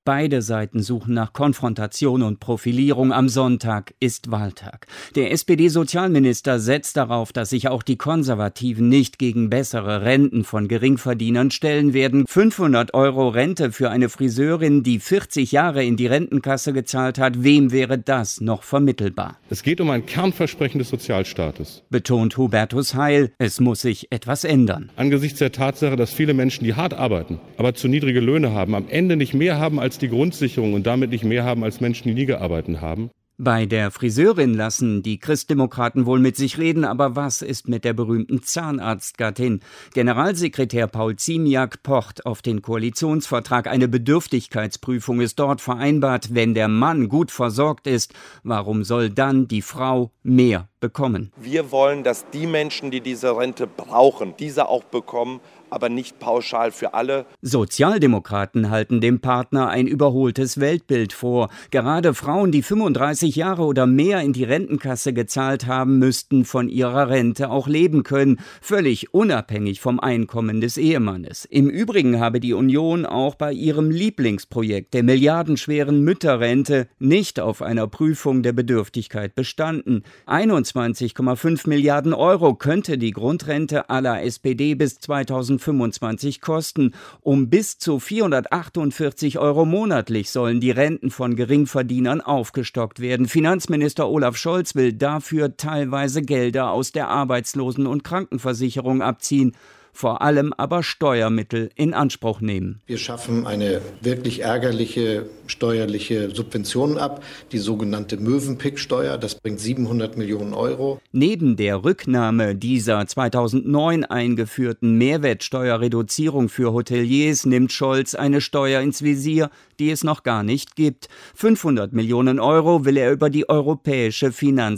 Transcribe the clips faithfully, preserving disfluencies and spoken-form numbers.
Beide Seiten suchen nach Konfrontation und Profilierung. Am Sonntag ist Wahltag. Der S P D-Sozialminister setzt darauf, dass sich auch die Konservativen nicht gegen bessere Renten von Geringverdienern stellen werden. fünfhundert Euro Rente für eine Friseurin, die vierzig Jahre in die Rentenkasse gezahlt hat. Wem wäre das noch vermittelbar? Es geht um ein Kernversprechen des Sozialstaates, betont Hubertus Heil. Es muss sich etwas ändern. Angesichts der Tatsache, dass viele Menschen, die hart arbeiten, aber zu niedrige Löhne haben, am Ende nicht mehr haben als die Grundsicherung und damit nicht mehr haben als Menschen, die nie gearbeitet haben. Bei der Friseurin lassen die Christdemokraten wohl mit sich reden, aber was ist mit der berühmten Zahnarztgattin? Generalsekretär Paul Ziemiak pocht auf den Koalitionsvertrag. Eine Bedürftigkeitsprüfung ist dort vereinbart. Wenn der Mann gut versorgt ist, warum soll dann die Frau mehr bekommen? Wir wollen, dass die Menschen, die diese Rente brauchen, diese auch bekommen, aber nicht pauschal für alle. Sozialdemokraten halten dem Partner ein überholtes Weltbild vor. Gerade Frauen, die fünfunddreißig Jahre oder mehr in die Rentenkasse gezahlt haben, müssten von ihrer Rente auch leben können, völlig unabhängig vom Einkommen des Ehemannes. Im Übrigen habe die Union auch bei ihrem Lieblingsprojekt, der milliardenschweren Mütterrente, nicht auf einer Prüfung der Bedürftigkeit bestanden. einundzwanzig Komma fünf Milliarden Euro könnte die Grundrente à la S P D bis zweitausendfünfundzwanzig kosten. Um bis zu vierhundertachtundvierzig Euro monatlich sollen die Renten von Geringverdienern aufgestockt werden. Finanzminister Olaf Scholz will dafür teilweise Gelder aus der Arbeitslosen- und Krankenversicherung abziehen, vor allem aber Steuermittel in Anspruch nehmen. Wir schaffen eine wirklich ärgerliche steuerliche Subvention ab, die sogenannte Mövenpick-Steuer. Das bringt siebenhundert Millionen Euro. Neben der Rücknahme dieser zweitausendneun eingeführten Mehrwertsteuerreduzierung für Hoteliers nimmt Scholz eine Steuer ins Visier, die es noch gar nicht gibt. fünfhundert Millionen Euro will er über die europäische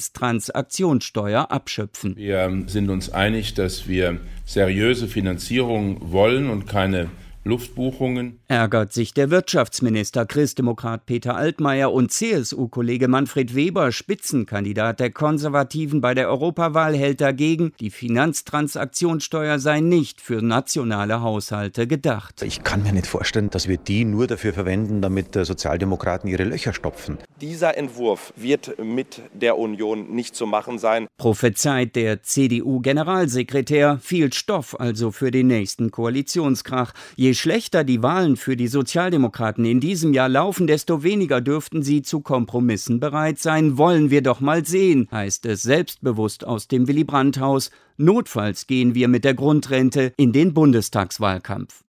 Finanztransaktionssteuer abschöpfen. Wir sind uns einig, dass wir seriöse Finanzierung wollen und keine Luftbuchungen. Ärgert sich der Wirtschaftsminister, Christdemokrat Peter Altmaier, und C S U-Kollege Manfred Weber, Spitzenkandidat der Konservativen bei der Europawahl, hält dagegen, die Finanztransaktionssteuer sei nicht für nationale Haushalte gedacht. Ich kann mir nicht vorstellen, dass wir die nur dafür verwenden, damit Sozialdemokraten ihre Löcher stopfen. Dieser Entwurf wird mit der Union nicht zu machen sein. Prophezeit der C D U-Generalsekretär. Viel Stoff also für den nächsten Koalitionskrach. Je schlechter die Wahlen für die Sozialdemokraten in diesem Jahr laufen, desto weniger dürften sie zu Kompromissen bereit sein. Wollen wir doch mal sehen, heißt es selbstbewusst aus dem Willy-Brandt-Haus. Notfalls gehen wir mit der Grundrente in den Bundestagswahlkampf.